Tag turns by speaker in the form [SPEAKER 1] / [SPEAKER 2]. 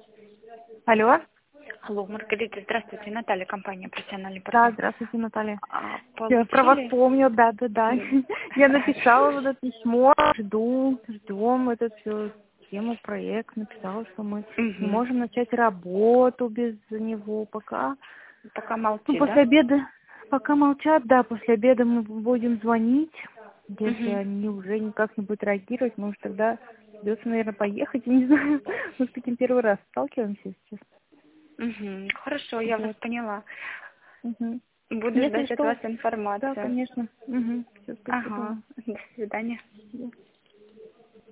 [SPEAKER 1] Алло.
[SPEAKER 2] Алло, Маргарита, здравствуйте, Наталья, компания «Профессиональный
[SPEAKER 1] Да,
[SPEAKER 2] партнер».
[SPEAKER 1] здравствуйте, Наталья. Я про вас
[SPEAKER 2] Получили?
[SPEAKER 1] помню, да. Я написала вот это письмо, ждем этот тему, проект, написала, что мы не
[SPEAKER 2] Угу.
[SPEAKER 1] можем начать работу без него, пока.
[SPEAKER 2] Пока
[SPEAKER 1] Ну,
[SPEAKER 2] молчи,
[SPEAKER 1] после
[SPEAKER 2] да?
[SPEAKER 1] обеда, пока молчат, да, после обеда мы будем звонить. Если
[SPEAKER 2] Угу.
[SPEAKER 1] они уже никак не будут реагировать, может, тогда придется, наверное, поехать, я не знаю. Мы с таким первый раз сталкиваемся сейчас.
[SPEAKER 2] Угу. Хорошо, я вас
[SPEAKER 1] Вот.
[SPEAKER 2] поняла.
[SPEAKER 1] Мгм.
[SPEAKER 2] Буду
[SPEAKER 1] Если
[SPEAKER 2] ждать от
[SPEAKER 1] что,
[SPEAKER 2] вас
[SPEAKER 1] да,
[SPEAKER 2] информацию.
[SPEAKER 1] конечно. Угу. Все, спасибо
[SPEAKER 2] Ага,
[SPEAKER 1] вам.
[SPEAKER 2] до свидания.
[SPEAKER 1] До свидания.